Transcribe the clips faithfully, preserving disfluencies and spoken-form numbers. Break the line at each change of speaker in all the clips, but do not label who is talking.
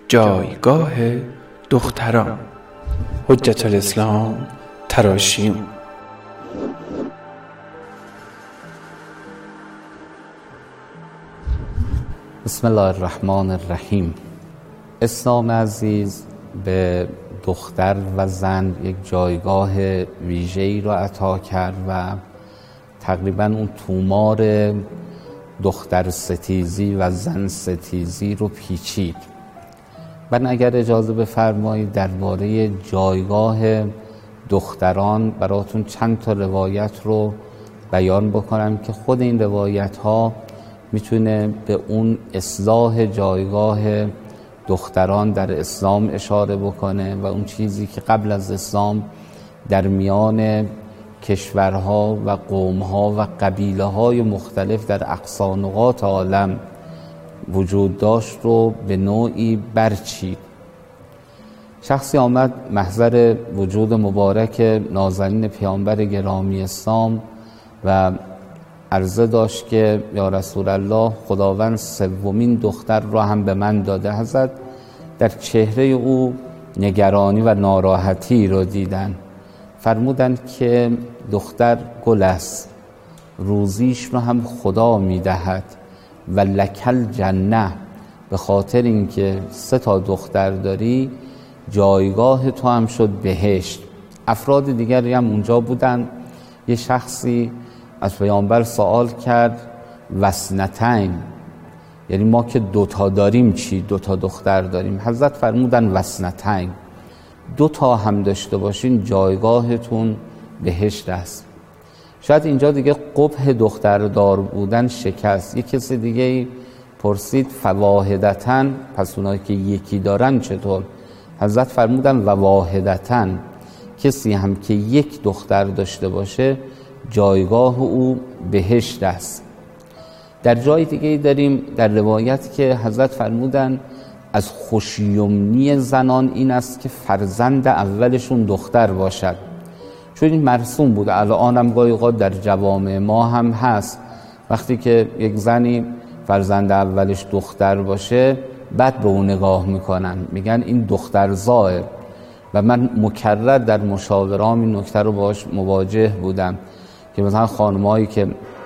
جایگاه دختران. حجت الاسلام تراشیون.
بسم الله الرحمن الرحیم. اسلام عزیز به دختر و زن یک جایگاه ویژه‌ای را عطا کرد و تقریبا اون تومار دختر ستیزی و زن ستیزی رو پیچید. من اگر اجازه بفرمایید درباره جایگاه دختران براتون چند تا روایت رو بیان بکنم که خود این روایت ها میتونه به اون اصلاح جایگاه دختران در اسلام اشاره بکنه و اون چیزی که قبل از اسلام در میان کشورها و قومها و قبیله های مختلف در اقصا نقاط عالم وجود داشت رو به نوعی برچید. شخصی آمد محضر وجود مبارک نازنین پیامبر گرامی اسلام و عرضه داشت که یا رسول الله، خداوند سومین دختر را هم به من داده. حضرت در چهره او نگرانی و ناراحتی را دیدن. فرمودند که دختر گل است، روزیش رو هم خدا میدهد و لکل جنه، به خاطر اینکه سه تا دختر داری جایگاه تو هم شد بهشت. افراد دیگری هم اونجا بودن. یه شخصی از پیامبر سوال کرد وسنتین، یعنی ما که دوتا داریم چی؟ دوتا دختر داریم. حضرت فرمودن وسنتین، دوتا هم داشته باشین جایگاهتون بهشت است. شاید اینجا دیگه قبح دختردار بودن شکست. یک کسی دیگه پرسید فواحدتن، پس اونایی که یکی دارن چطور؟ حضرت فرمودن و واحدتن، کسی هم که یک دختر داشته باشه جایگاه او بهشت است. در جای دیگه داریم در روایت که حضرت فرمودن از خوشیومنی زنان این است که فرزند اولشون دختر باشد، چون این مرسوم بود. الان هم گاهی اوقات در جوامع ما هم هست، وقتی که یک زنی فرزند اولش دختر باشه بعد به اون نگاه میکنن، میگن این دختر زائر. و من مکرر در مشاورام این نکته رو باش مواجه بودم که مثلا خانمایی که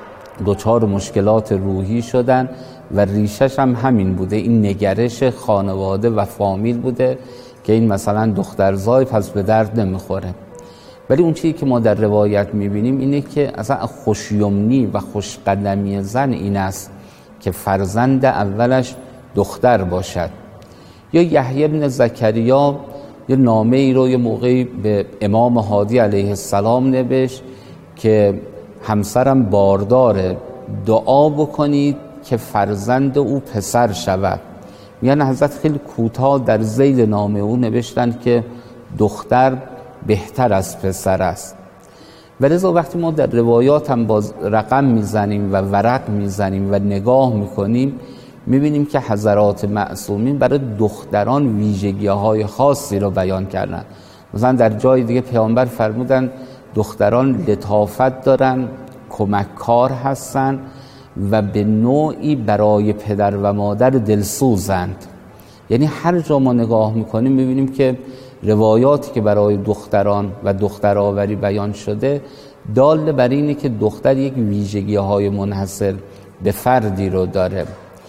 دچار مشکلات روحی شدن و ریشش هم همین بوده، این نگرش خانواده و فامیل بوده که این مثلا دختر زای پس به درد نمیخوره. ولی اون چیزی که ما در روایت میبینیم اینه که اصلا خوشیومنی و خوشقدمی زن این است که فرزند اولش دختر باشد. یا یحیی بن زکریا یه نامه ای رو یه موقعی به امام هادی علیه السلام نوشت که همسرم بارداره، دعا بکنید که فرزند او پسر شود. میگن حضرت خیلی کوتاه در ذیل نامه او نوشتن که دختر بهتر از پسر است. و لذا وقتی ما در روایات هم باز رقم میزنیم و ورق میزنیم و نگاه میکنیم میبینیم که حضرات معصومین برای دختران ویژگی‌های خاصی رو بیان کردن. مثلا در جای دیگه پیامبر فرمودن دختران لطافت دارن، کمککار هستن و به نوعی برای پدر و مادر دلسوزند. یعنی هر جا ما نگاه میکنیم میبینیم که روایاتی که برای دختران و دخترآوری بیان شده دال بر اینه که دختر یک ویژگی‌های منحصر به فردی رو داره.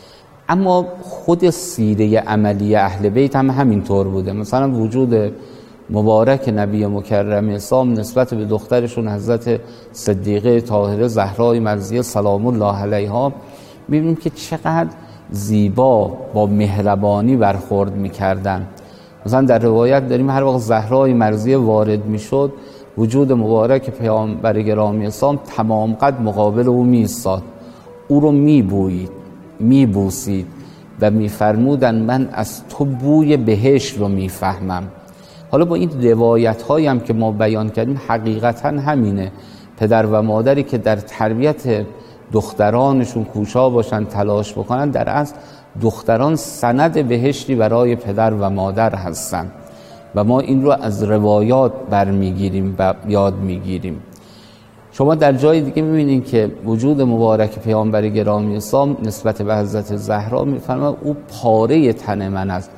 اما خود سیره عملی اهل بیت هم همینطور بوده. مثلا وجود مبارک نبی مکرم اسلام نسبت به دخترشون حضرت صدیقه طاهره زهرای مرضیه سلام الله علیها می‌بینیم که چقدر زیبا با مهربانی برخورد می‌کردن. مثلا در روایت داریم هر وقت زهرای مرضیه وارد میشد وجود مبارک پیامبر گرامی اسلام تمام قد مقابل او می‌ایستاد، او رو می‌بویید، می‌بوسید و می‌فرمودن من از تو بوی بهشت رو می‌فهمم. حالا با این روایت هایی هم که ما بیان کردیم حقیقتا همینه. پدر و مادری که در تربیت دخترانشون کوشا باشن، تلاش بکنن، در اصل دختران سند بهشتی برای پدر و مادر هستن و ما این رو از روایات برمیگیریم و یاد میگیریم. شما در جای دیگه میبینید که وجود مبارک پیامبر گرامی اسلام نسبت به حضرت زهرا میفرماید او پاره تن من است.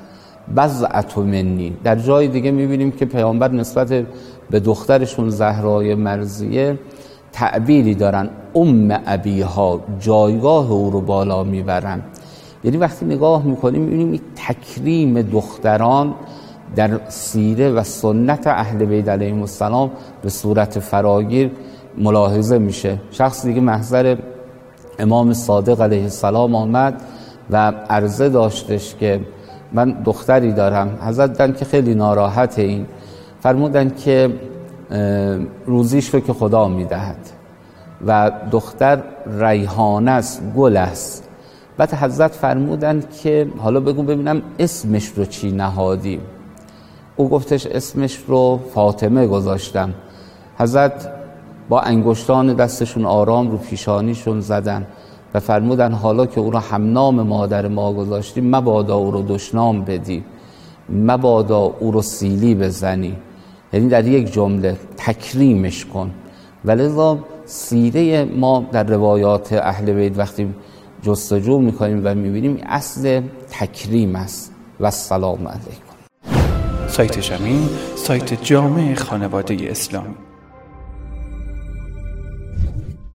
بضعة منی. در جای دیگه میبینیم که پیامبر نسبت به دخترشون زهرای مرضیه تعبیری دارن، ام ابیها، جایگاه او رو بالا میبرن. یعنی وقتی نگاه میکنیم میبینیم این تکریم دختران در سیره و سنت اهل بیت علیهم السلام به صورت فراگیر ملاحظه میشه. شخص دیگه محضر امام صادق علیه السلام آمد و عرضه داشتش که من دختری دارم. حضرت دیدن که خیلی ناراحت، این فرمودن که روزیش رو که خدا میدهد و دختر ریحانه است، گل است. بعد حضرت فرمودن که حالا بگو ببینم اسمش رو چی نهادی؟ او گفتش اسمش رو فاطمه گذاشتم. حضرت با انگشتان دستشون آرام رو پیشانیشون زدن و فرمودن حالا که او رو همنام مادر ما گذاشتی، مبادا او رو دشنام بدی، مبادا او رو سیلی بزنی. یعنی در یک جمله تکریمش کن. ولذا سیره ما در روایات اهل بیت وقتی جستجو میکنیم و میبینیم اصل تکریم است. و السلام علیکم.
سایت شمین، سایت جامع خانواده اسلامی.